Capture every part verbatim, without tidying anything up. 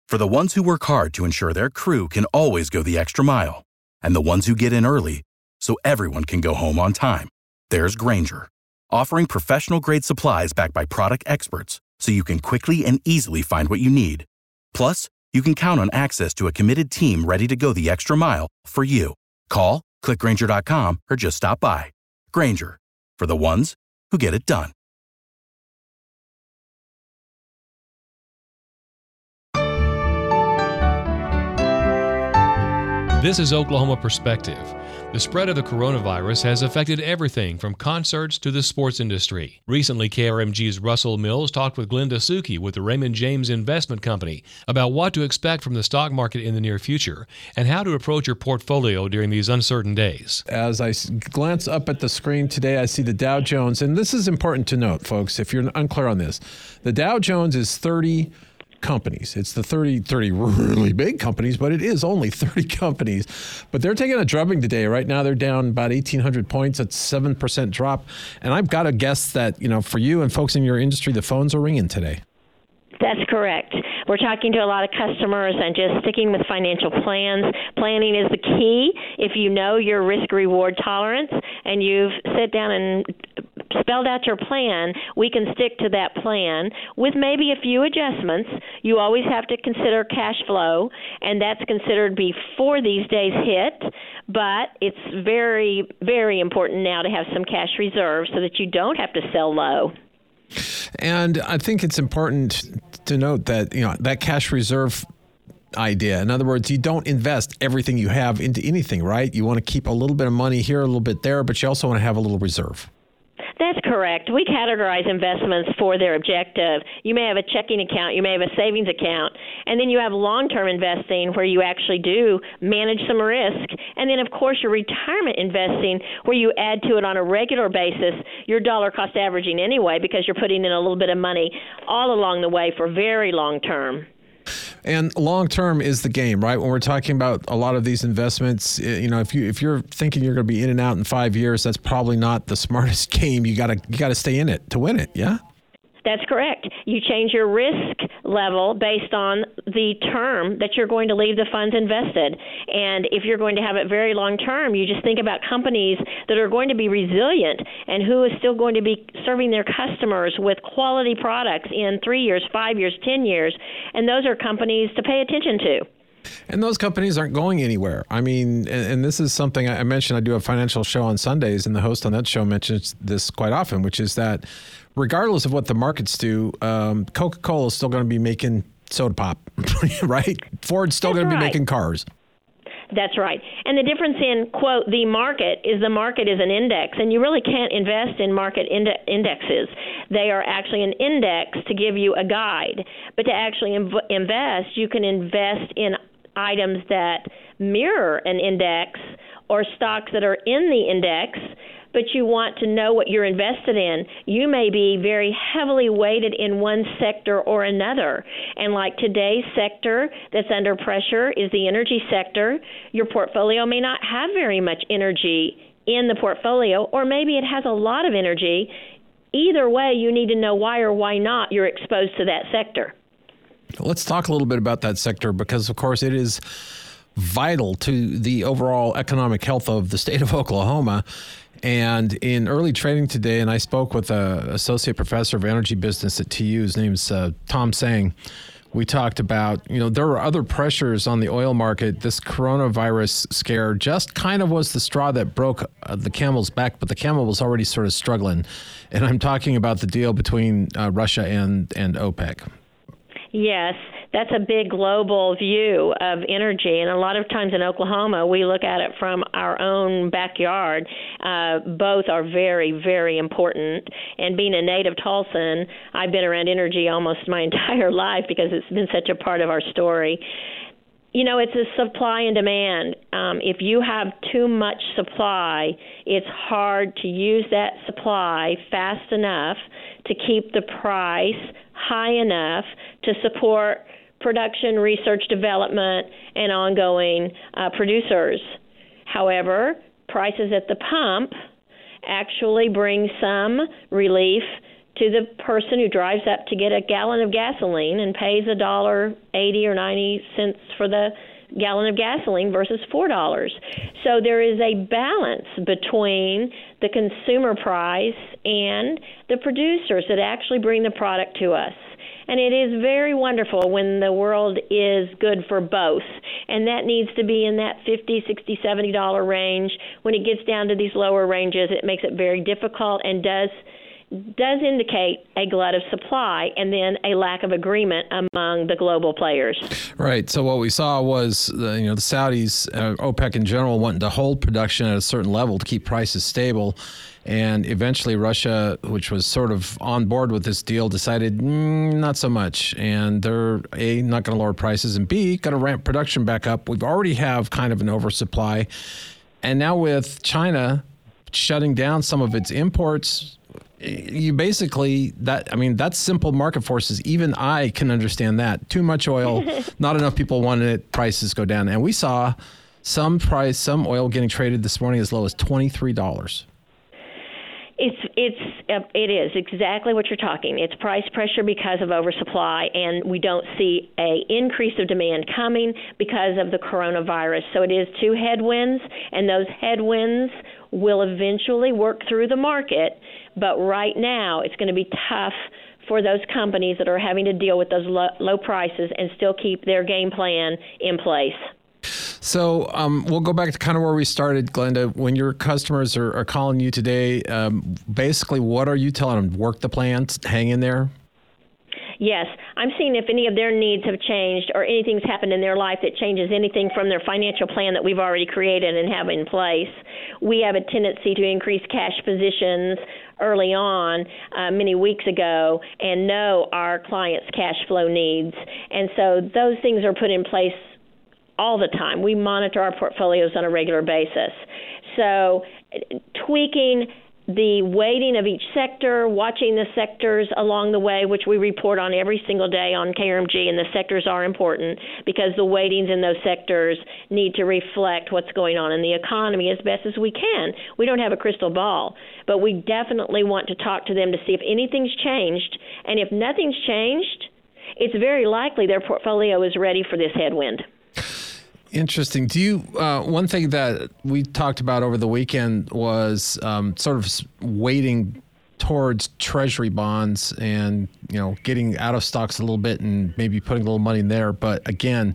For the ones who work hard to ensure their crew can always go the extra mile, and the ones who get in early so everyone can go home on time, there's Grainger, offering professional-grade supplies backed by product experts so you can quickly and easily find what you need. Plus, you can count on access to a committed team ready to go the extra mile for you. Call, click Grainger dot com, or just stop by. Grainger, for the ones who get it done. This is Oklahoma Perspective. The spread of the coronavirus has affected everything from concerts to the sports industry. Recently, K R M G's Russell Mills talked with Glenda Suki with the Raymond James Investment Company about what to expect from the stock market in the near future and how to approach your portfolio during these uncertain days. As I glance up at the screen today, I see the Dow Jones, and this is important to note, folks, if you're unclear on this. The Dow Jones is thirty companies. It's the thirty, thirty really big companies, but it is only thirty companies. But they're taking a drubbing today. Right now, they're down about eighteen hundred points. That's a seven percent drop. And I've got to guess that, you know, for you and folks in your industry, the phones are ringing today. That's correct. We're talking to a lot of customers and just sticking with financial plans. Planning is the key. If you know your risk-reward tolerance and you've sat down and spelled out your plan, we can stick to that plan with maybe a few adjustments. You always have to consider cash flow, and that's considered before these days hit. But it's very, very important now to have some cash reserves so that you don't have to sell low. And I think it's important to note that, you know, that cash reserve idea. In other words, you don't invest everything you have into anything, right? You want to keep a little bit of money here, a little bit there, but you also want to have a little reserve. That's correct. We categorize investments for their objective. You may have a checking account, you may have a savings account, and then you have long-term investing where you actually do manage some risk. And then, of course, your retirement investing where you add to it on a regular basis your dollar cost averaging anyway because you're putting in a little bit of money all along the way for very long term. And long term is the game, right? When we're talking about a lot of these investments, you know, if you if you're thinking you're going to be in and out in five years, that's probably not the smartest game. You gotta you gotta stay in it to win it. Yeah. That's correct. You change your risk level based on the term that you're going to leave the funds invested. And if you're going to have it very long term, you just think about companies that are going to be resilient and who is still going to be serving their customers with quality products in three years, five years, ten years. And those are companies to pay attention to. And those companies aren't going anywhere. I mean, and, and this is something I mentioned. I do a financial show on Sundays, and the host on that show mentions this quite often, which is that regardless of what the markets do, um, Coca-Cola is still going to be making soda pop, right? Ford's still going to be right. making cars. That's right. And the difference in, quote, the market is the market is an index, and you really can't invest in market ind- indexes. They are actually an index to give you a guide. But to actually inv- invest, you can invest in items that mirror an index or stocks that are in the index, but you want to know what you're invested in. You may be very heavily weighted in one sector or another. And like today's sector that's under pressure is the energy sector. Your portfolio may not have very much energy in the portfolio, or maybe it has a lot of energy. Either way, you need to know why or why not you're exposed to that sector. Let's talk a little bit about that sector because, of course, it is vital to the overall economic health of the state of Oklahoma. And in early trading today, and I spoke with an associate professor of energy business at T U, his name's uh, Tom Sang. We talked about, you know, there were other pressures on the oil market. This coronavirus scare just kind of was the straw that broke uh, the camel's back, but the camel was already sort of struggling. And I'm talking about the deal between uh, Russia and, and OPEC. Yes, that's a big global view of energy, and a lot of times in Oklahoma, we look at it from our own backyard. Uh, both are very, very important, and being a native Tulsan, I've been around energy almost my entire life because it's been such a part of our story. You know, it's a supply and demand. Um, if you have too much supply, it's hard to use that supply fast enough to keep the price high enough to support production, research, development, and ongoing uh, producers. However, prices at the pump actually bring some relief to the person who drives up to get a gallon of gasoline and pays a dollar eighty or ninety cents for the gallon of gasoline versus four dollars. So there is a balance between the consumer price and the producers that actually bring the product to us. And it is very wonderful when the world is good for both. And that needs to be in that fifty dollars, sixty dollars, seventy dollars range. When it gets down to these lower ranges, it makes it very difficult and does does indicate a glut of supply and then a lack of agreement among the global players. Right. So what we saw was, uh, you know, the Saudis, uh, OPEC in general, wanting to hold production at a certain level to keep prices stable. And eventually Russia, which was sort of on board with this deal, decided mm, not so much. And they're, A, not going to lower prices, and B, going to ramp production back up. We've already have kind of an oversupply. And now with China shutting down some of its imports, you basically, that I mean, that's simple market forces. Even I can understand that. Too much oil, not enough people wanted it, prices go down. And we saw some price, some oil getting traded this morning as low as twenty-three dollars. It's it's uh, it is exactly what you're talking. It's price pressure because of oversupply, and we don't see a increase of demand coming because of the coronavirus. So it is two headwinds, and those headwinds will eventually work through the market. But right now, it's going to be tough for those companies that are having to deal with those low, low prices and still keep their game plan in place. So um, we'll go back to kind of where we started, Glenda. When your customers are, are calling you today, um, basically what are you telling them? Work the plans, hang in there? Yes, I'm seeing if any of their needs have changed or anything's happened in their life that changes anything from their financial plan that we've already created and have in place. We have a tendency to increase cash positions early on, uh, many weeks ago, and know our clients' cash flow needs. And so those things are put in place all the time. We monitor our portfolios on a regular basis. So tweaking the weighting of each sector, watching the sectors along the way, which we report on every single day on K R M G, and the sectors are important because the weightings in those sectors need to reflect what's going on in the economy as best as we can. We don't have a crystal ball, but we definitely want to talk to them to see if anything's changed, and if nothing's changed, it's very likely their portfolio is ready for this headwind. Interesting. Do you, uh, one thing that we talked about over the weekend was um, sort of waiting towards treasury bonds and, you know, getting out of stocks a little bit and maybe putting a little money in there. But again,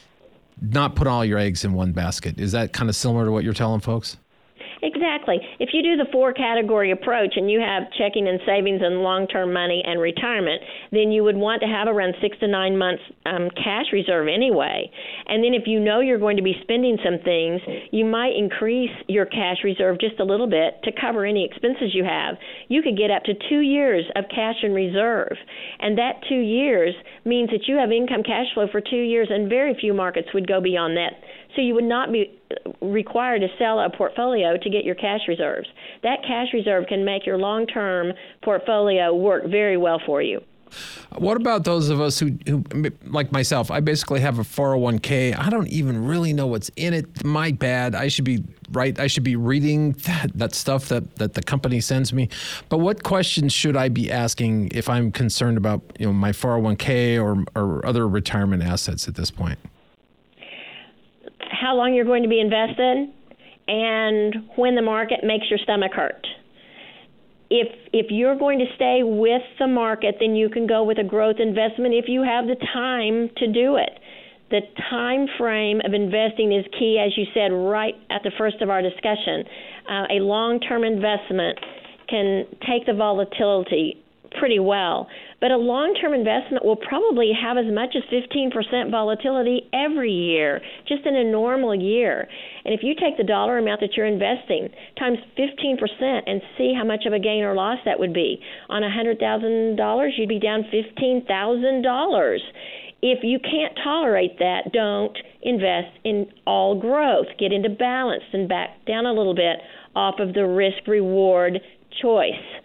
not put all your eggs in one basket. Is that kind of similar to what you're telling folks? Exactly. If you do the four-category approach and you have checking and savings and long-term money and retirement, then you would want to have around six to nine months um, cash reserve anyway. And then if you know you're going to be spending some things, you might increase your cash reserve just a little bit to cover any expenses you have. You could get up to two years of cash in reserve. And that two years means that you have income cash flow for two years, and very few markets would go beyond that. So you would not be required to sell a portfolio to get your cash reserves. That cash reserve can make your long-term portfolio work very well for you. What about those of us who, who, like myself, I basically have a four oh one k. I don't even really know what's in it. My bad. I should be right. I should be reading that, that stuff that, that the company sends me. But what questions should I be asking if I'm concerned about, you know, my four oh one k or, or other retirement assets at this point? How long you're going to be invested, and when the market makes your stomach hurt. If if you're going to stay with the market, then you can go with a growth investment if you have the time to do it. The time frame of investing is key, as you said right at the first of our discussion. Uh, a long-term investment can take the volatility pretty well, but a long-term investment will probably have as much as fifteen percent volatility every year, just in a normal year. And if you take the dollar amount that you're investing times fifteen percent and see how much of a gain or loss that would be, on one hundred thousand dollars, you'd be down fifteen thousand dollars. If you can't tolerate that, don't invest in all growth. Get into balance and back down a little bit off of the risk-reward choice.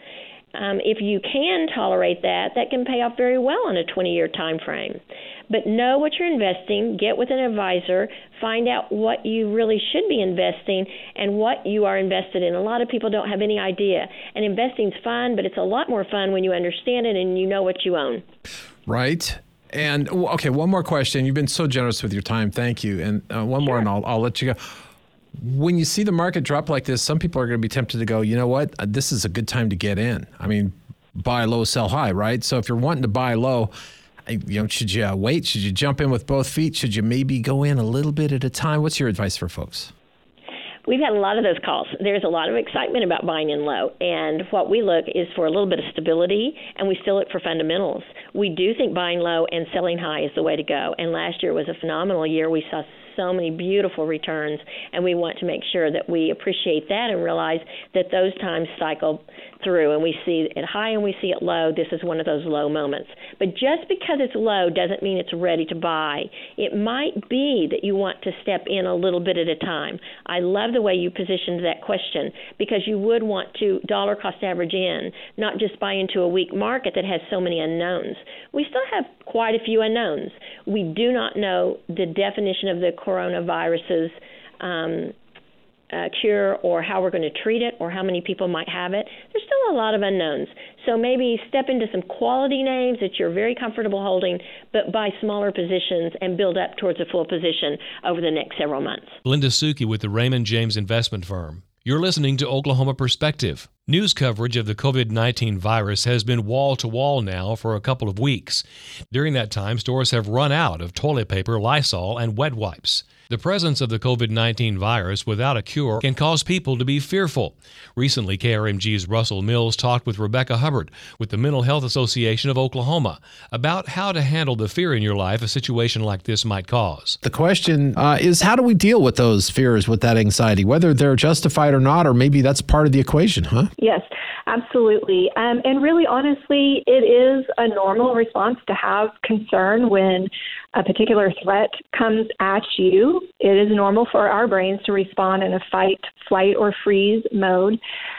um, if you can tolerate that, that can pay off very well on a twenty-year time frame. But know what you're investing, get with an advisor, find out what you really should be investing and what you are invested in. A lot of people don't have any idea. And investing's fun, but it's a lot more fun when you understand it and you know what you own. Right. And, okay, one more question. You've been so generous with your time. Thank you. And uh, one Sure. more, and I'll, I'll let you go. When you see the market drop like this, some people are going to be tempted to go, you know what, this is a good time to get in. I mean, buy low, sell high, right? So if you're wanting to buy low, you know, should you wait? Should you jump in with both feet? Should you maybe go in a little bit at a time? What's your advice for folks? We've had a lot of those calls. There's a lot of excitement about buying in low, and what we look is for a little bit of stability, and we still look for fundamentals. We do think buying low and selling high is the way to go, and last year was a phenomenal year. We saw so many beautiful returns, and we want to make sure that we appreciate that and realize that those times cycle through, and we see it high and we see it low. This is one of those low moments. But just because it's low doesn't mean it's ready to buy. It might be that you want to step in a little bit at a time. I love the way you positioned that question, because you would want to dollar cost average in, not just buy into a weak market that has so many unknowns. We still have quite a few unknowns. We do not know the definition of the coronavirus's um, uh, cure, or how we're going to treat it, or how many people might have it. There's still a lot of unknowns. So maybe step into some quality names that you're very comfortable holding, but buy smaller positions and build up towards a full position over the next several months. Linda Suki with the Raymond James Investment Firm. You're listening to Oklahoma Perspective. News coverage of the COVID nineteen virus has been wall-to-wall now for a couple of weeks. During that time, stores have run out of toilet paper, Lysol, and wet wipes. The presence of the COVID nineteen virus without a cure can cause people to be fearful. Recently, K R M G's Russell Mills talked with Rebecca Hubbard with the Mental Health Association of Oklahoma about how to handle the fear in your life a situation like this might cause. The question uh, is, how do we deal with those fears, with that anxiety, whether they're justified or not, or maybe that's part of the equation, huh? Yes, absolutely. Um, and really, honestly, it is a normal response to have concern when a particular threat comes at you. It is normal for our brains to respond in a fight, flight, or freeze mode.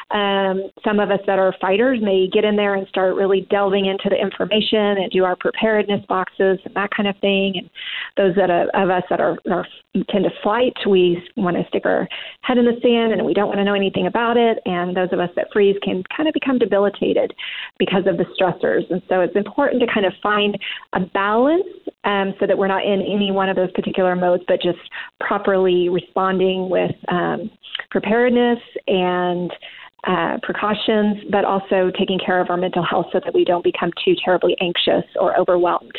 Um, some of us that are fighters may get in there and start really delving into the information and do our preparedness boxes and that kind of thing. And those that are, of us that are, are tend to flight, we want to stick our head in the sand and we don't want to know anything about it. And those of us that freeze can kind of become debilitated because of the stressors. And so it's important to kind of find a balance um, so that we're not in any one of those particular modes, but just properly responding with um, preparedness and Uh, precautions, but also taking care of our mental health so that we don't become too terribly anxious or overwhelmed.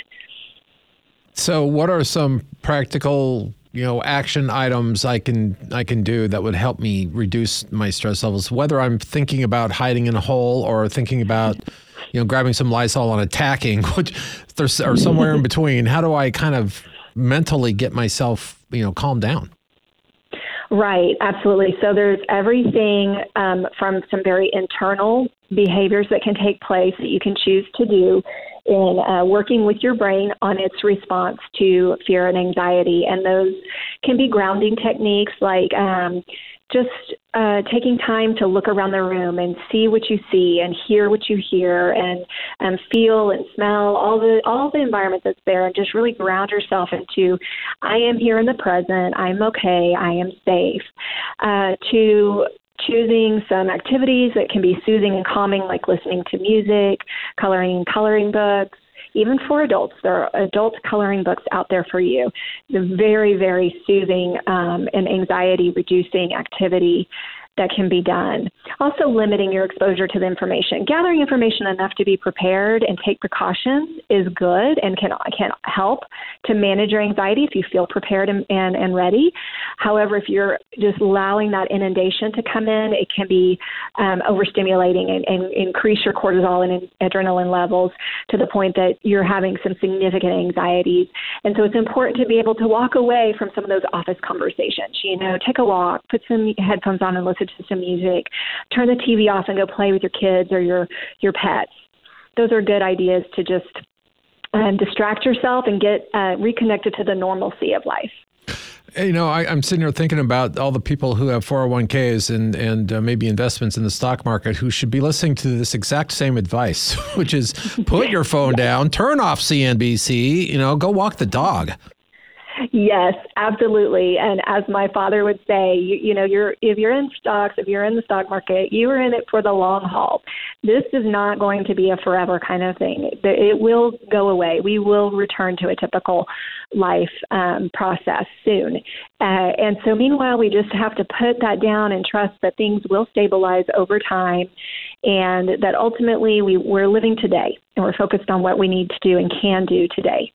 So what are some practical, you know, action items I can I can do that would help me reduce my stress levels, whether I'm thinking about hiding in a hole or thinking about, you know, grabbing some Lysol and attacking, which there's, or somewhere in between? How do I kind of mentally get myself, you know, calm down? Right, absolutely. So there's everything um, from some very internal behaviors that can take place that you can choose to do in uh, working with your brain on its response to fear and anxiety. And those can be grounding techniques like um, just uh, taking time to look around the room and see what you see and hear what you hear and um, feel and smell all the all the environment that's there, and just really ground yourself into, I am here in the present, I'm okay, I am safe. Uh, to choosing some activities that can be soothing and calming, like listening to music, coloring coloring books. Even for adults, there are adult coloring books out there for you. The very, very soothing um, and anxiety-reducing activity that can be done. Also limiting your exposure to the information. Gathering information enough to be prepared and take precautions is good and can can help to manage your anxiety if you feel prepared and, and, and ready. However, if you're just allowing that inundation to come in, it can be um, overstimulating and, and increase your cortisol and adrenaline levels to the point that you're having some significant anxieties. And so it's important to be able to walk away from some of those office conversations. You know, take a walk, put some headphones on and listen to some music, turn the T V off and go play with your kids or your, your pets. Those are good ideas to just um, distract yourself and get uh, reconnected to the normalcy of life. You know, I, I'm sitting here thinking about all the people who have four oh one k's and, and uh, maybe investments in the stock market who should be listening to this exact same advice, which is put your phone down, turn off C N B C, you know, go walk the dog. Yes, absolutely. And as my father would say, you, you know, you're if you're in stocks, if you're in the stock market, you are in it for the long haul. This is not going to be a forever kind of thing. It will go away. We will return to a typical life um, process soon. Uh, and so meanwhile, we just have to put that down and trust that things will stabilize over time, and that ultimately we, we're living today and we're focused on what we need to do and can do today.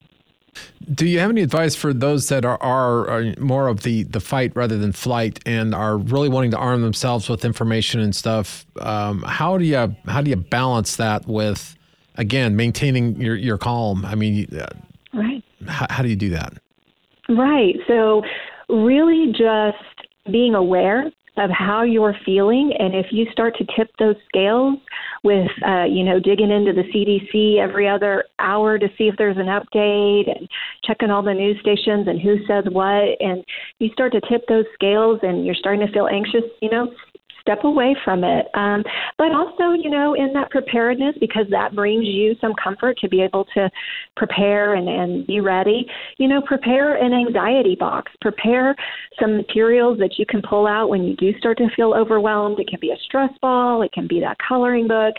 Do you have any advice for those that are, are, are more of the, the fight rather than flight and are really wanting to arm themselves with information and stuff? Um, how do you how do you balance that with, again, maintaining your, your calm? I mean, uh, right. How, how do you do that? Right. So really just being aware of how you're feeling. And if you start to tip those scales with, uh, you know, digging into the C D C every other hour to see if there's an update and checking all the news stations and who says what, and you start to tip those scales and you're starting to feel anxious, you know, step away from it. Um, but also, you know, in that preparedness, because that brings you some comfort to be able to prepare and, and be ready, you know, prepare an anxiety box, prepare some materials that you can pull out when you do start to feel overwhelmed. It can be a stress ball. It can be that coloring book.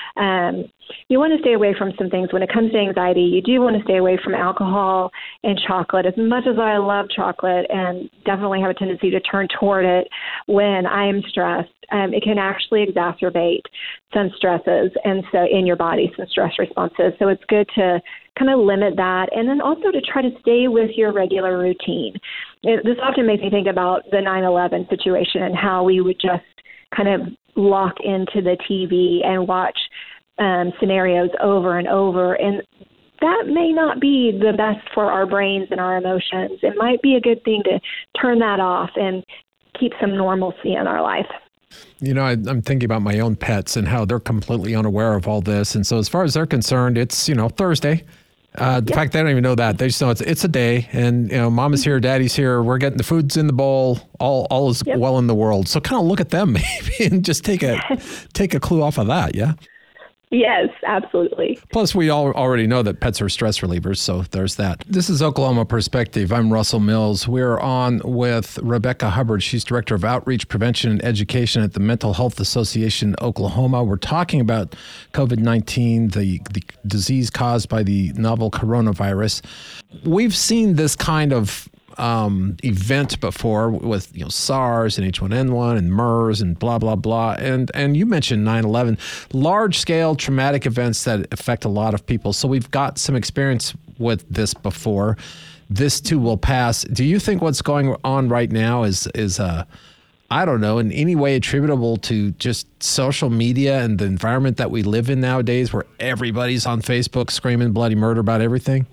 Um, you want to stay away from some things. When it comes to anxiety, you do want to stay away from alcohol and chocolate. As much as I love chocolate and definitely have a tendency to turn toward it when I am stressed, um, it can actually exacerbate some stresses and so in your body, some stress responses. So it's good to kind of limit that, and then also to try to stay with your regular routine. It, this often makes me think about the nine eleven situation and how we would just kind of lock into the T V and watch um, scenarios over and over. And that may not be the best for our brains and our emotions. It might be a good thing to turn that off and keep some normalcy in our life. You know, I, I'm thinking about my own pets and how they're completely unaware of all this. And so as far as they're concerned, it's, you know, Thursday. Uh, the yep. fact they don't even know that. They just know it's it's a day, and you know, mom is here, daddy's here, we're getting the food's in the bowl, all all is yep. well in the world. So kind of look at them maybe and just take a take a clue off of that, yeah? Yes, absolutely. Plus, we all already know that pets are stress relievers, so there's that. This is Oklahoma Perspective. I'm Russell Mills. We're on with Rebecca Hubbard. She's Director of Outreach, Prevention, and Education at the Mental Health Association Oklahoma. We're talking about covid nineteen, the, the disease caused by the novel coronavirus. We've seen this kind of Um, event before with, you know, SARS and H one N one and MERS and blah, blah, blah. And and you mentioned nine eleven, large scale traumatic events that affect a lot of people. So we've got some experience with this before. This too will pass. Do you think what's going on right now is, is uh, I don't know, in any way attributable to just social media and the environment that we live in nowadays where everybody's on Facebook screaming bloody murder about everything?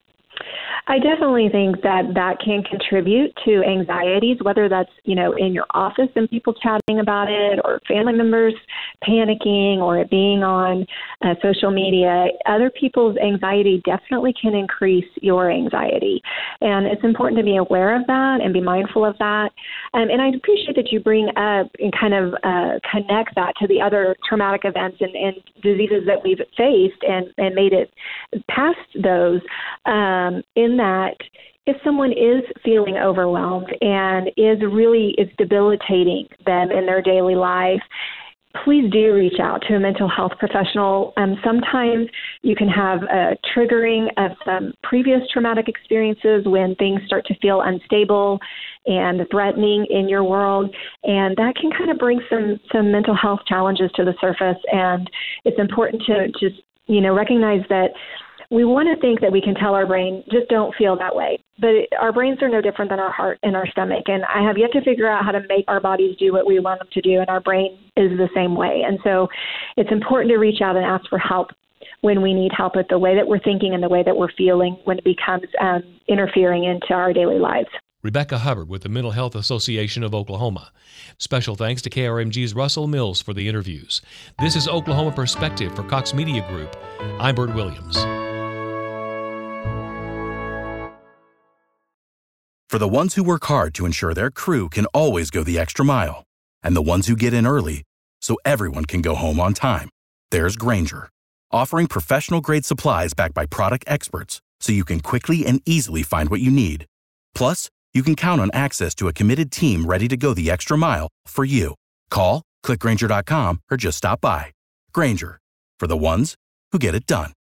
I definitely think that that can contribute to anxieties, whether that's, you know, in your office and people chatting about it, or family members panicking, or it being on uh, social media. Other people's anxiety definitely can increase your anxiety. And it's important to be aware of that and be mindful of that. Um, and I appreciate that you bring up and kind of uh, connect that to the other traumatic events and, and diseases that we've faced and, and made it past those um, in that if someone is feeling overwhelmed and is really is debilitating them in their daily life, please do reach out to a mental health professional. Um, sometimes you can have a triggering of some previous traumatic experiences when things start to feel unstable and threatening in your world, and that can kind of bring some some mental health challenges to the surface. And it's important to just, you know, recognize that we want to think that we can tell our brain, just don't feel that way. But it, our brains are no different than our heart and our stomach. And I have yet to figure out how to make our bodies do what we want them to do. And our brain is the same way. And so it's important to reach out and ask for help when we need help with the way that we're thinking and the way that we're feeling when it becomes um, interfering into our daily lives. Rebecca Hubbard with the Mental Health Association of Oklahoma. Special thanks to K R M G's Russell Mills for the interviews. This is Oklahoma Perspective for Cox Media Group. I'm Bert Williams. For the ones who work hard to ensure their crew can always go the extra mile, and the ones who get in early so everyone can go home on time, there's Grainger, offering professional-grade supplies backed by product experts so you can quickly and easily find what you need. Plus, you can count on access to a committed team ready to go the extra mile for you. Call, click Grainger dot com, or just stop by. Grainger, for the ones who get it done.